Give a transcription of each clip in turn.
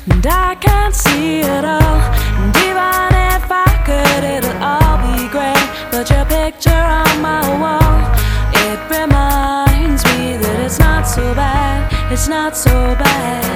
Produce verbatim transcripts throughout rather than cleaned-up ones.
and I can't see it all. And even if I could, it'll all be great. But your picture on my wall, it reminds me that it's not so bad. It's not so bad.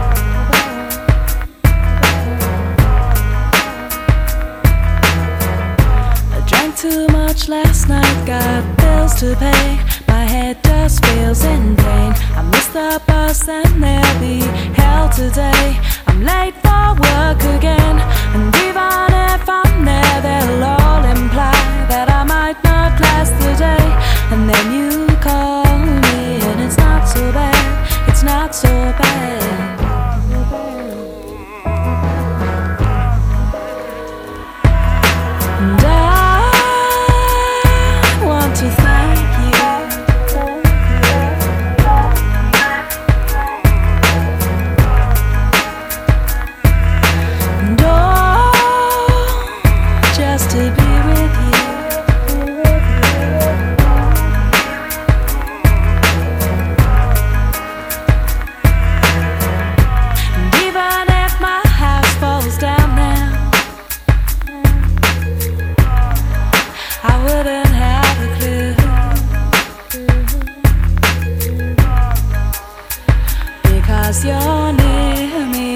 Too much last night, got bills to pay. My head just feels in pain. I missed the bus and there'll be hell today. I'm late for work again, and even if I'm there, they'll all imply that I might not last the day. And then you call me, and it's not so bad. It's not so bad. And I to thank you. And oh, just to be with you. And even if my house falls down now, I wouldn't have a clue, because you're near me.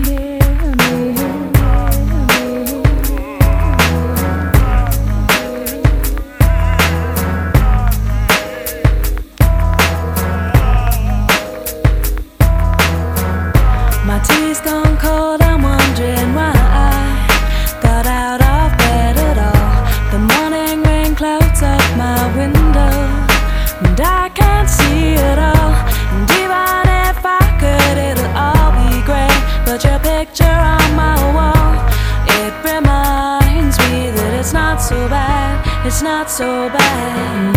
My tea's gone cold, I'm wondering why I got out of bed at all. The morning rain clouds up my window, and I can't see it all. And even if I could, it'll all be great. But your picture on my wall, it reminds me that it's not so bad. It's not so bad.